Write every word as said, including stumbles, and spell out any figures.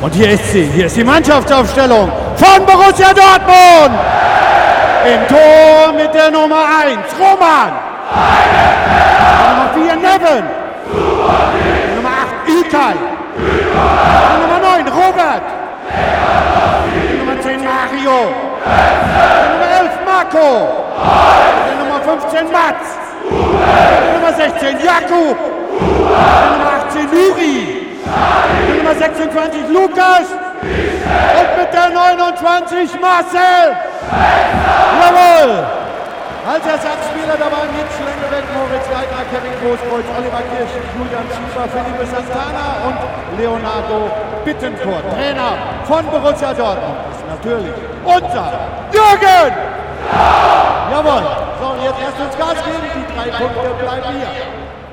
Und hier ist sie, hier ist die Mannschaftsaufstellung von Borussia Dortmund. Im Tor mit der Nummer eins, Roman. Nummer vier, Neven. Nummer acht, İlkay. Nummer neun, Robert. Nummer zehn, Mario. Nummer elf, Marco. Nummer fünfzehn, Mats. Nummer sechzehn, Jakub. Nummer achtzehn, Nuri. Nummer sechsundzwanzig, Lukas. Und mit der neunundzwanzig, Marcel. Jawohl. Als Ersatzspieler dabei Nils Lengebeck, Moritz Leitner, Kevin Großkreuz, Oliver Kirch, Julian Schiefer, Felipe Santana und Leonardo Bittencourt. Trainer von Borussia Dortmund ist natürlich unser Jürgen. Ja. Jawohl. So, und jetzt erst ins Gas geben. Die drei Punkte bleiben hier.